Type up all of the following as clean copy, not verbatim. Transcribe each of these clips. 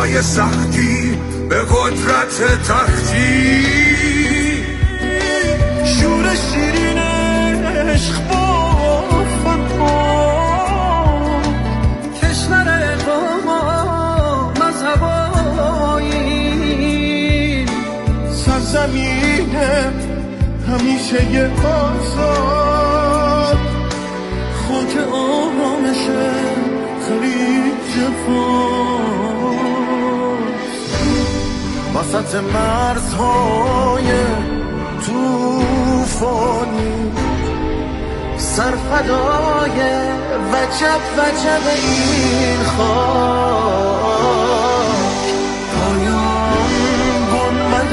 روزای سختی به قدرت تختی، شور شیرین عشق با فنها، کشور ما مذهبایی، سرزمین همیشه یه آزاد، خاک آرامشه خلیج فارس، وسط مرزهای توفانی، سرفدای وجب وجب این خاک، پایان گنبد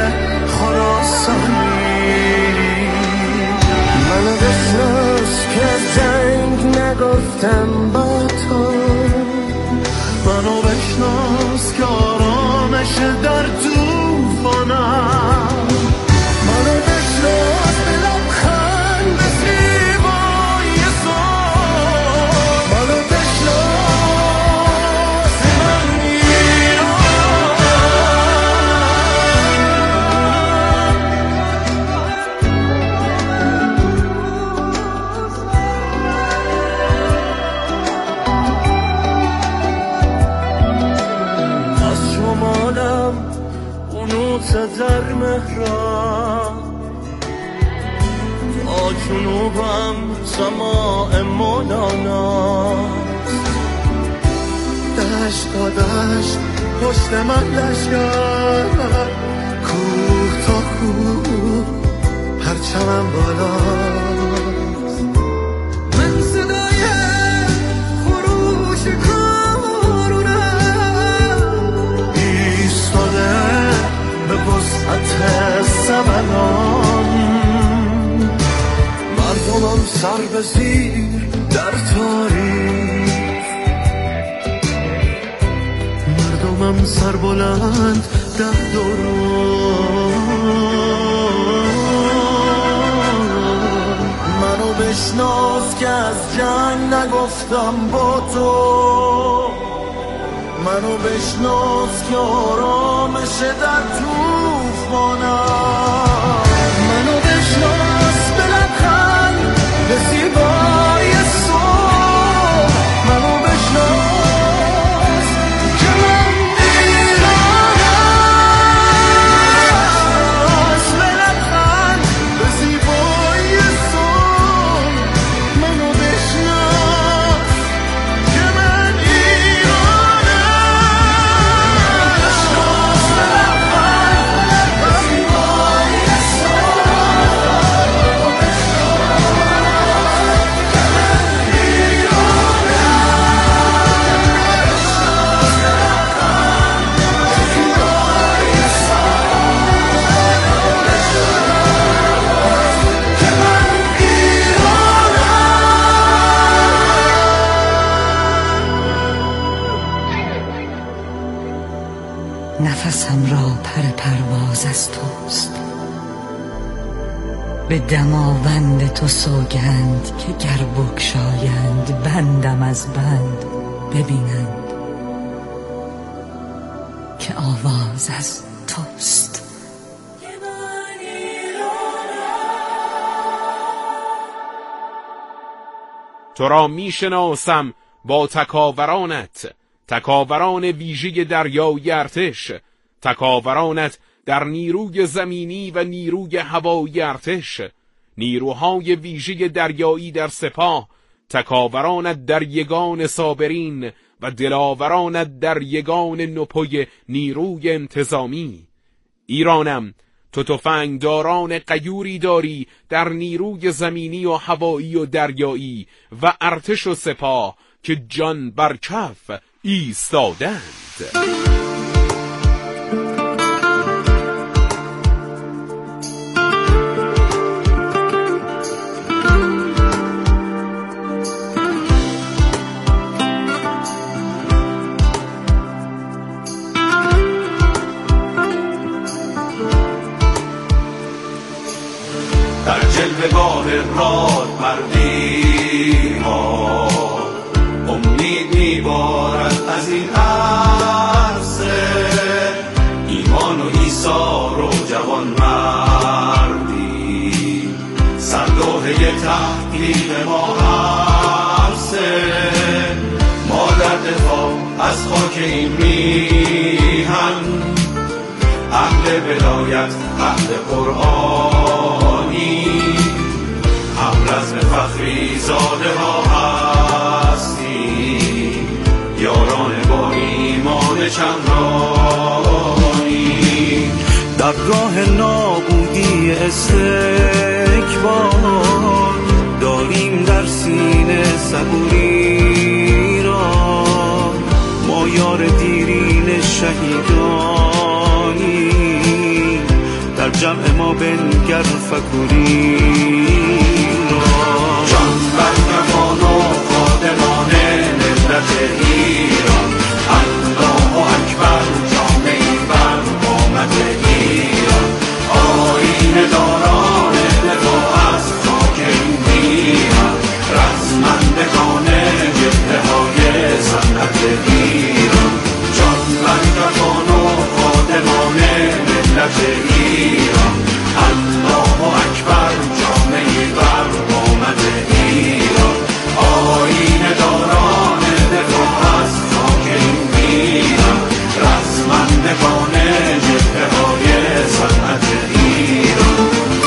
خراسانی. منو بشناس که از جنگ نگفتم با تو، منو بشناس که آرامش در توفانم، منو بشناس به لبخند زیبای صبح، منو بشناس من از شمالم اونوت در مهران، تا جنوبم سماع مولانا، دشت تا دشت پشت من لشگر، کوه تا کوه پرچمم بالاست، من صدای خروش کارونم ایستاده به وسعت سمنان، مردمم سر به زیر در تاریخ، مردمم سر بلند در دوران. منو بشناس که از جنگ نگفتم با تو، منو بشناس که آرامش در توفانم، منو بشناس به لبخند به زیبای صبح، منو بشناس که من ایرانم، به لبخند به زیبای صبح، منو بشناس که من نفسم را پر پرواز از توست، به دماوند تو سوگند که گر بگشایند بندم از بند، ببینند که آواز از توست. تو را میشناسم با تکاورانت، تکاوران ویژه دریای ارتش، تکاورانت در نیروی زمینی و نیروی هوایی ارتش، نیروهای ویژه دریایی در سپاه، تکاورانت در یگان صابرین و دلاورانت در یگان نپوی نیروی انتظامی. ایرانم، تو تفنگداران غیوری داری در نیروی زمینی و هوایی و دریایی و ارتش و سپاه که جان بر کف ایستادند. در جلوه‌گاه راد مردی ما، امید میبارد از این عرصه، ما حبسه، ما در دفاع از خاک این میهن، اهل ولایت اهل قرآنی، هم رزم فخری زاده ها هستی، یاران با ایمان چندانی. در راه نابودی استکبار داریم در سینه صبوری را، ما یار دیرین شهیدانی، در جمع ما بنگر فکوری را. جان بر کفان و خادمان ملت ایران، الله اکبر جامعی بر قامت ایران، آیین داران دفاع از خاک این میهن، رزمندگان جبهه های صنعت ایران. جان بر کفان و خادمان ملت ایران، الله اکبر جامعی بر قامت ایران، آیین داران دفاع از خاک این میهن، رزمندگان جبهه های صنعت ایران.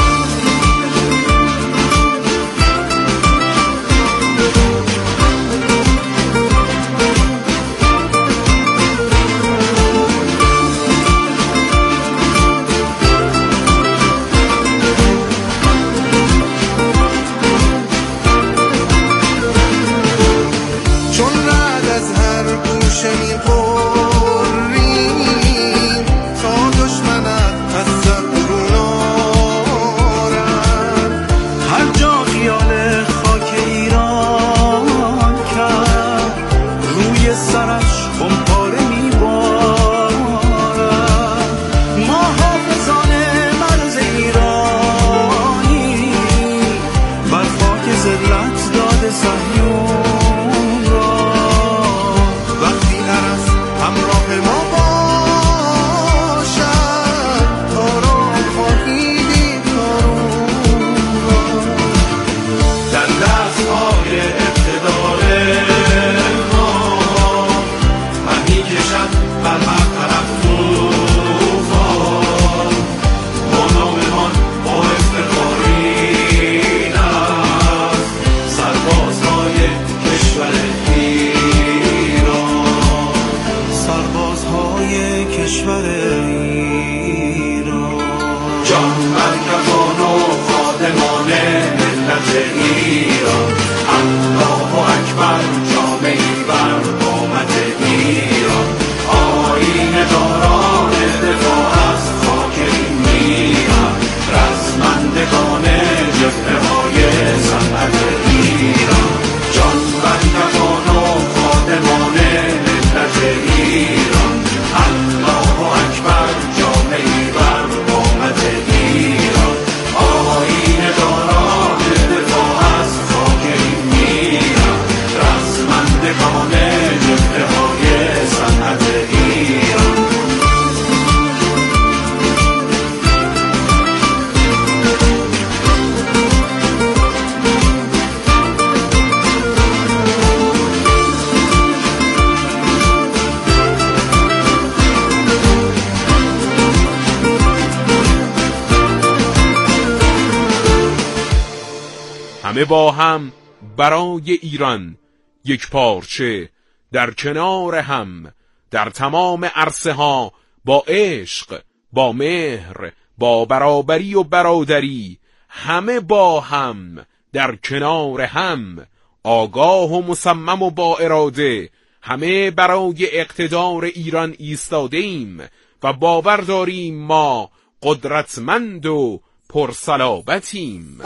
همه با هم برای ایران یک پارچه، در کنار هم در تمام عرصه ها، با عشق، با مهر، با برابری و برادری، همه با هم در کنار هم، آگاه و مصمم و با اراده، همه برای اقتدار ایران ایستاده ایم و باور داریم ما قدرتمند و پرصلابتیم.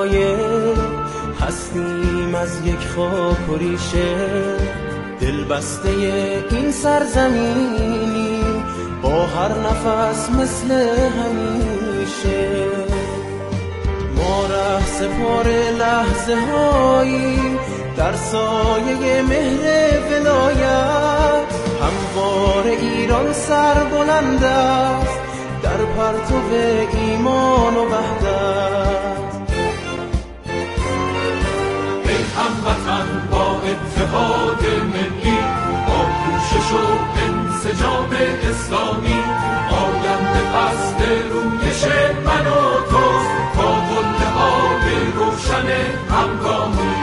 های هستیم از یک خاک و ریشه، دل بسته این سرزمینی با هر نفس مثل همیشه. ما ره سپار لحظه هایی در سایه مهر ولایت، هموار ایران سر بلند است در پرتو ایمان و وحدت. ای هموطن با اتحاد ملی، با کوشش و انسجام اسلامی، آینده فصل رویش من و توست با قله‌های روشن همگامی.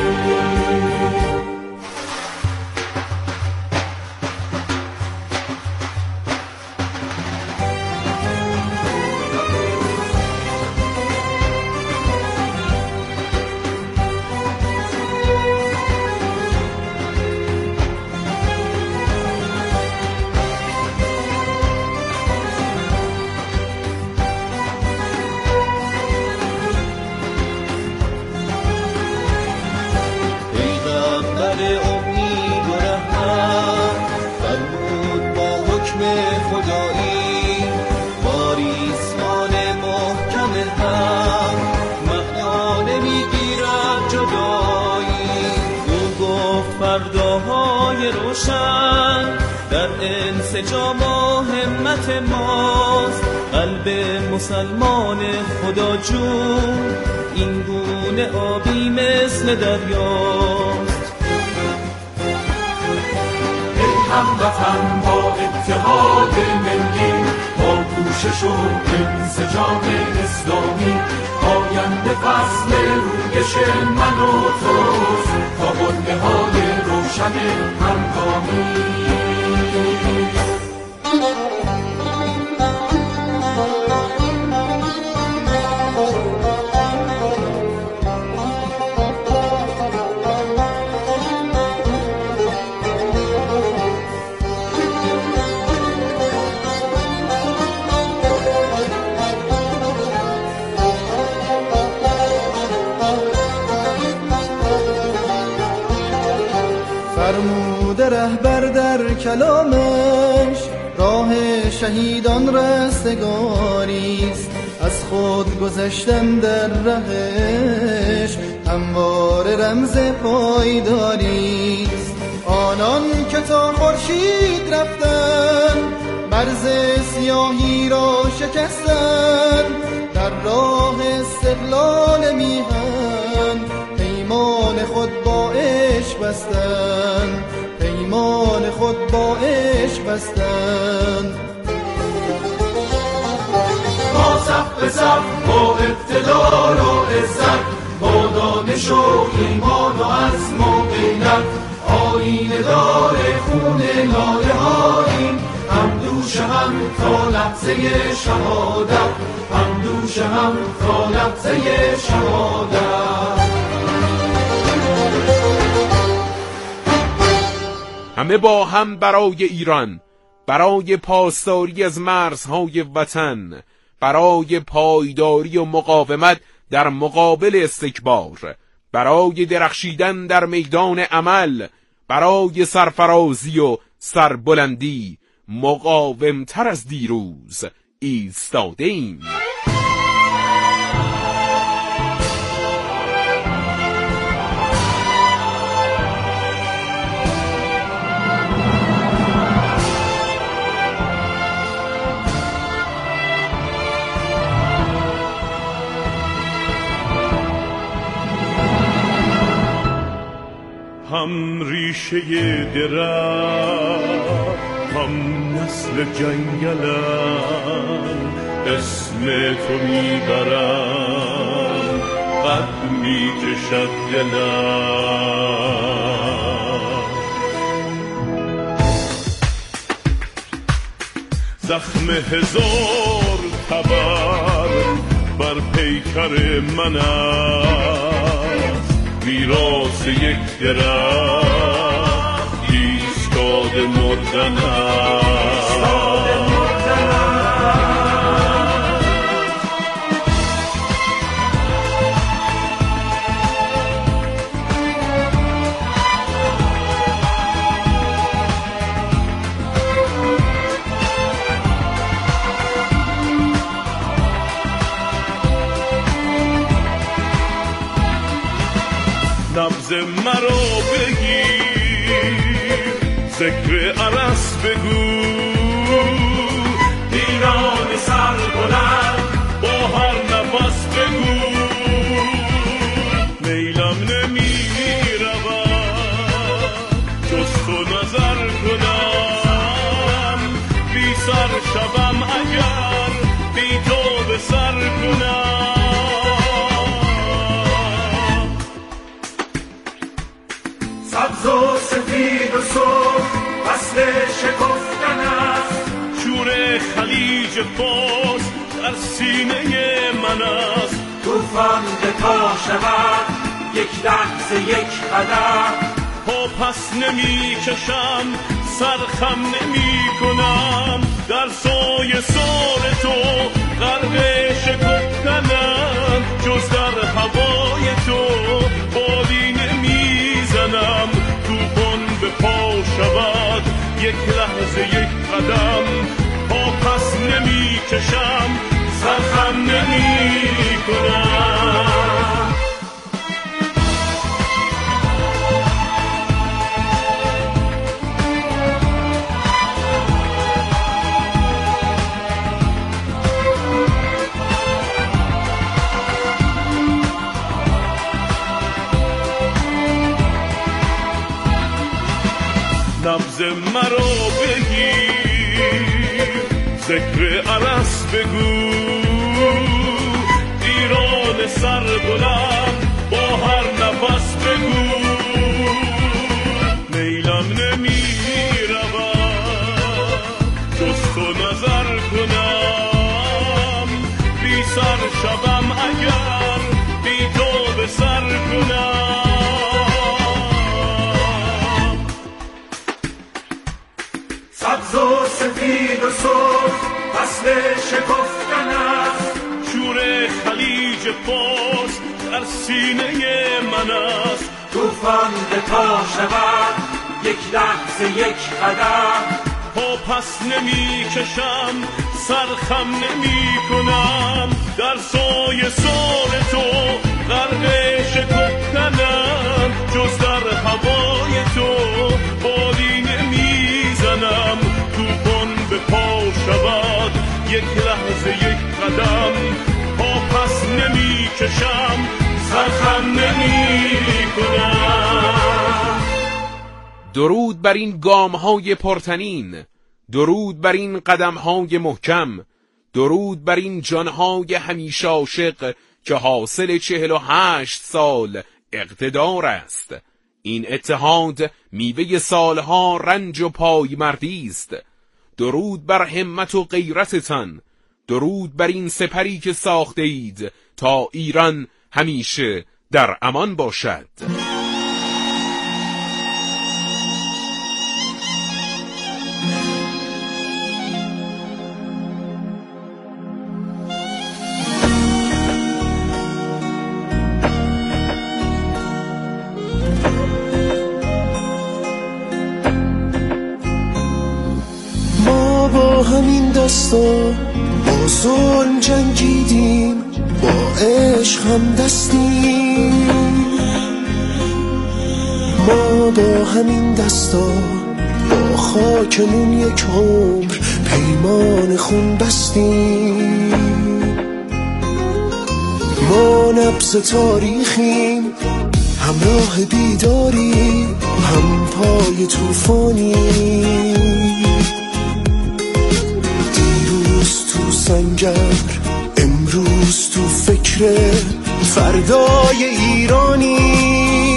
فرداهای روشن در انسجام و همت ماست، قلب مسلمان خدا جون این گونه آبی مثل دریاست. ای هموطن با اتحاد ملی، با کوشش و انسجام اسلامی، آینده فصل رویش من و توست تا قله‌های روشن همگامی. فرموده رهبر در کلامش راه شهیدان رستگاریست، از خود گذشتن در رهش هموار رمز پایداریست. آنان که تا خورشید رفتن مرز سیاهی را شکستن، در راه استقلال میهن پیمان خود با عشق بستن، پیمان خود با عشق بستن. با صف به صف، با اقتدار و عزت، با دانش و ایمان و عزم و غیرت، آیینه دار خون لاله هاییم، هم دوش هم تا لحظه شهادت، هم دوش هم تا لحظه شهادت. همه با هم برای ایران، برای پاسداری از مرزهای وطن، برای پایداری و مقاومت در مقابل استکبار، برای درخشیدن در میدان عمل، برای سرفرازی و سربلندی مقاومتر از دیروز ایستاده ایم. هم ریشه درخت، هم نسل جنگلم، اسم تو میبرم قد میکشد دلم. زخم هزار تبر بر پیکر من است، میراث یک درخت ایستاده مردن است. نبض مرا بگیر، ذکر عرس بگو، ایران سر بلند با هر نفس بگو. میلم نمی رود جز تو نظر کنم، بی سر شبم اگر بی تو به سر کنم. سبز و سفید و سرخ فصل شکفتن است، شور خلیج فارس در سینه من است. طوفان به تا شود یک لحظه یک قدم، پا پس نمی کشم سرخم نمی کنم، در سایه سار تو غرق شکفتنم، جز در هوای تو بادی نمی زنم. طوفان به پا شود یک لحظه یک قدم، پا پس نمی کشم سرخم نمی کنم. نبض مرا بگیر، ذکر عرس بگو، ایران سر بلند با هر نفس بگو. میلم نمی رود جز تو نظر کنم، بی سر شبم اگر بی تو به سر کنم. سبز و سفید و سرخ فصل شکفتن است، شور خلیج فارس در سینه من است. طوفان به تا شود یک لحظه یک قدم، پا پس نمی کشم سرخم نمی کنم، در سایه سار تو غرق شکفتنم، جز در هوای تو بادی نمی زنم. طوفان به پا شود یک لحظه یک قدم، پا پس نمی کشم سرخم نمی کنم. درود بر این گام‌های پرتنین، درود بر این قدم‌های محکم، درود بر این جان‌های همیشه عاشق که حاصل 48 سال اقتدار است. این اتحاد میوه سالها رنج و پایمردی است. درود بر همت و غیرتتان، درود بر این سپری که ساخته اید تا ایران همیشه در امان باشد. با همین دستا با ظلم جنگیدیم، با عشق هم دستیم. ما با همین دستا با خاکمون یک عمر پیمان خون بستیم. ما نبض تاریخیم، همراه بیداری، هم پای طوفانی. سنگر امروز تو فکر فردای ایرانی.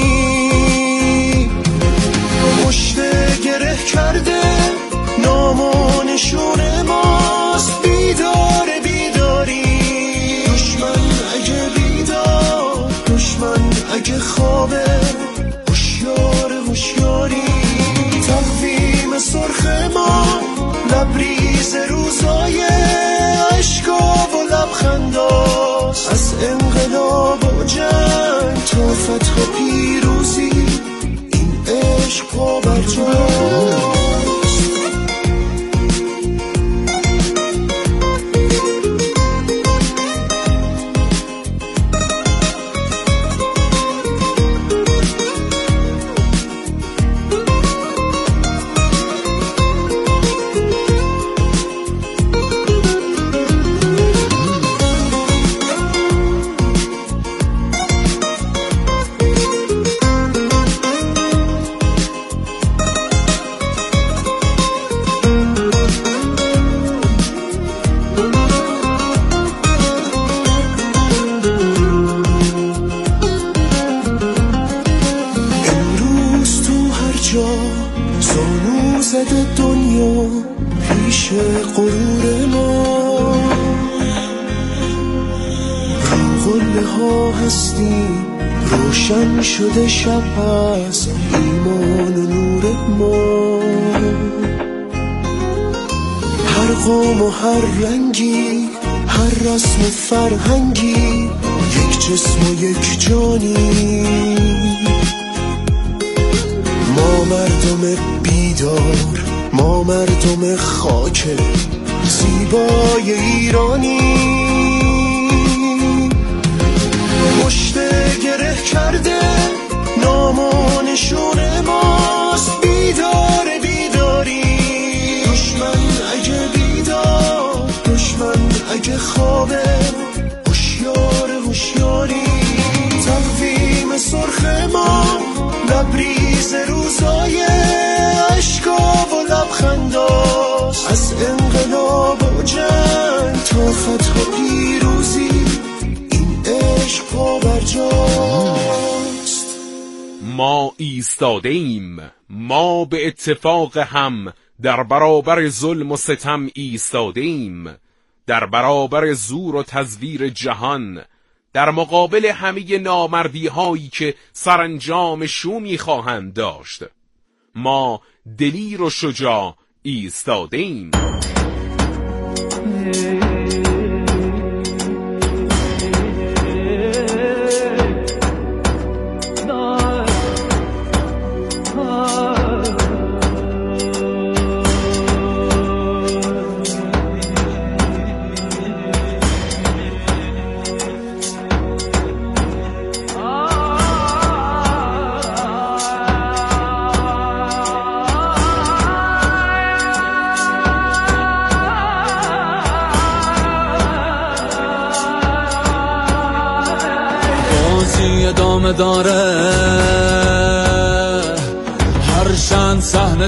مشت گره کرده نام و نشون ماست، بیدار بیداری. دشمن اگه بیدار، دشمن اگه خوابه، هوشیار هوشیاری. تقویم سرخ ما لبریز روزای عشقا و لبخنداست، از انقلاب و جنگ تا فتح و پیروزی این عشق پا برجاست. کجا زانو زده دنیا پیش غرور ما، رو قله ها هستیم روشن شده شب از ایمان و نور ما. هر قوم و هر رنگی، هر رسم و فرهنگی، یک جسم و یک جانی. ما مردم بیدار، ما مردم خاک زیبای ایرانی. پشت گره کرده نام و نشون ماست، بیدار بیداری. دشمن اگه بیدار، دشمن اگه خوابه، هوشیار هوشیاری. تقویم سرخ ما لبریز روزای اشکا و لبخنداست، از انقلاب و جنگ تا فتح و پیروزی این عشق پابرجاست. ما ایستاده ایم، ما به اتفاق هم در برابر ظلم و ستم ایستاده ایم، در برابر زور و تزویر جهان، در مقابل همه نامردی هایی که سرانجام شومی خواهند داشت. ما دلیر و شجاع ایستاده ایم. ادامه داره، هر چند صحنه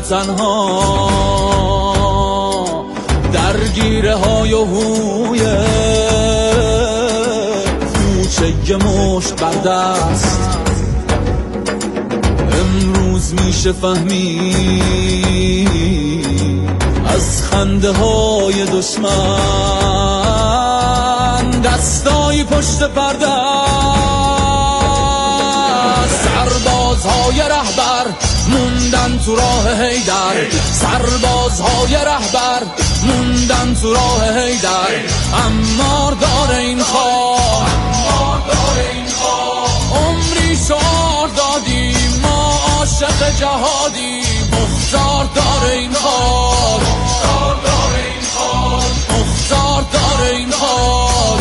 تنها درگیره های و هویه، کوچه یه مشت بر دست. امروز میشه فهمید از خنده های دشمن دستای پشت پرده، سربازهای رهبر موندن تو راه حیدر، سربازهای رهبر موندن تو راه حیدر. عمار داره این خواه، عمری شعار دادیم ما عاشق جهادی. مختار داره این خواه، مختار داره این خواه.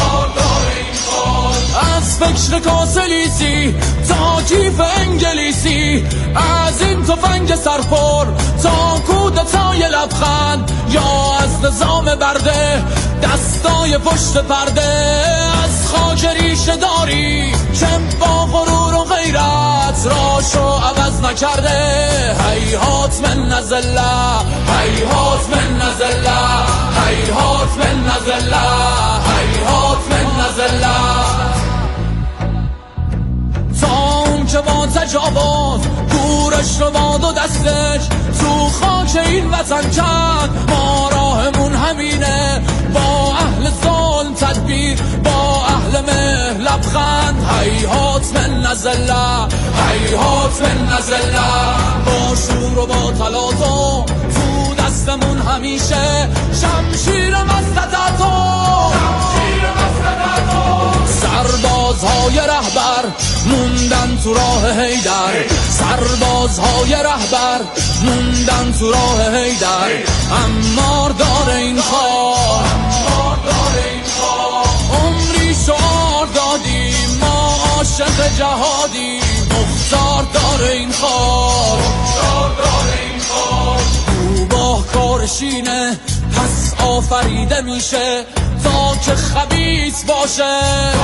از فکر کاسلیسی تا کیف انگلیسی، از این تفنگ سرپر تا کودتای لبخند، یا از نظام برده دستای پشت پرده. از خاک ریشه داری که با غرور و غیرت راشو عوض نکرده. هیهات من نزله، هیهات من نزله، هیهات من نزله، هیهات من نزله. تا اون که با تجاوز گورش رو باد و دستش تو خاک این وطن کرد، ما راهمون همینه، با اهل ظلم تدبیر، با اهل مهر لبخند. هیهات من نزله، هیهات من نزله. با شور و با تلاطم تو دستمون همیشه شمشیر مستدتو. سربازهای رهبر موندن تو راه حیدر، سربازهای رهبر موندن تو راه حیدر. عمار داره این خواه، عمری شعار دادیم ما عاشق جهادی. مختار داره این خواه، او با کارشینه پس آفریده میشه تا که خبیث باشه،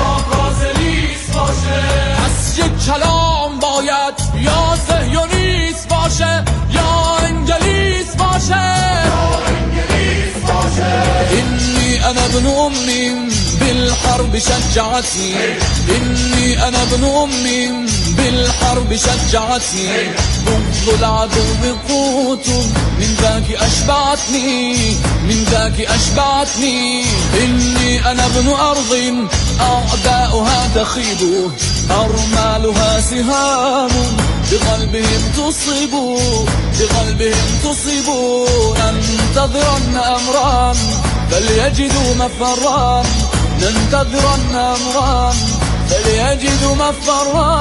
پس یک کلام باید یا صهیونیست باشه یا انگلیس باشه. إني أنا ابن أم بالحرب بالحرب شجعتني إني أنا ابن أم بالحرب شجعتني بغض العدو قوت من ذاك أشبعتني من ذاك أشبعتني إني أنا ابن أرض أعداؤها تخيب أرمالها سهام بقلبهم تصيب بقلبهم تصيب ننتظرن أمرا فليجدوا مفرا ننتظرن أمرا فليجدوا مفرا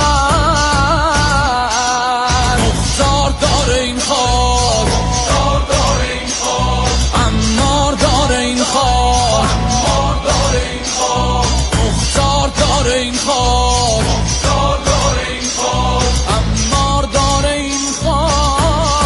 مختار دار این خاک عمار دار این خاک مختار دار این خاک عمار دار این خاک.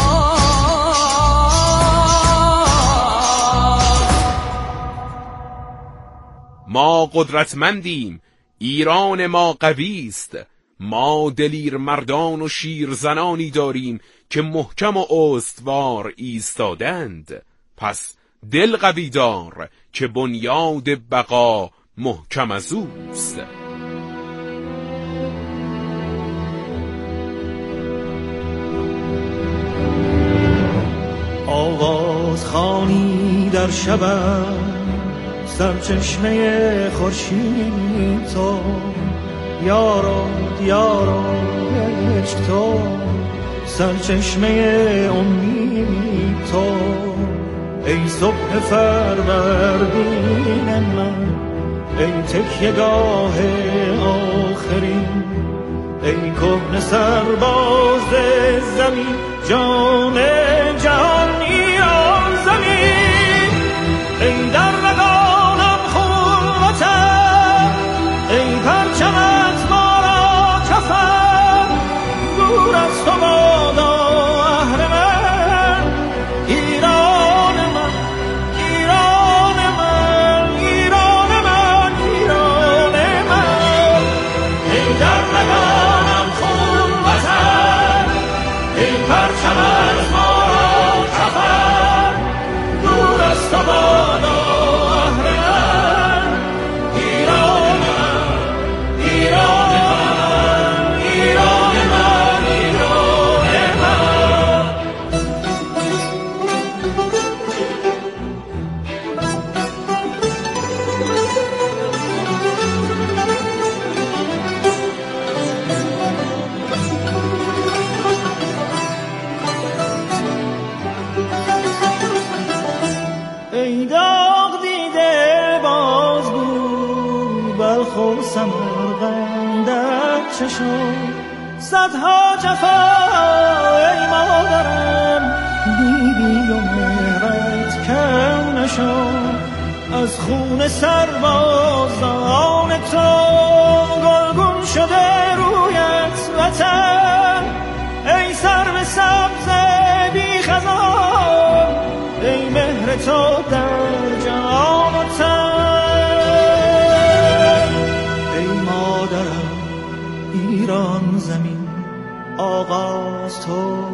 ما قدرتمندیم، ایران ما قوی است، ما دلیر مردان و شیرزنانی داریم که محکم و استوار ایستادند. پس دل قوی دار که بنیاد بقا محکم از اوست. آواز خوانی در شب سرچشمه خورشید تو یارو عشق تو سرچشمه امید تو ای صبح فروردین من ای تکیه‌گاه آخرین ای کهنه سرباز زمین جان جهان ایران زمین ای در رگانم خون وطن ای پرچمت ما را کفن دور از تو بادا اهل من ایران من ایران من ایران من ایران من ای در رگانم خون وطن ای پرچمت ما را کفن دور از تو بادا اهل من ایران من ایران من ایران من ایران من. ای داغ دیده باز بود بلخ و سمرقندت چشم صدها جفا ای مادرم دیدی و مهرت کم نشد از خون سربازان تو گلگون شده رویت وطن ای سرو سبز بی خزان ای مهر تو در جان و تن ای مادرم ایران زمین آغاز تو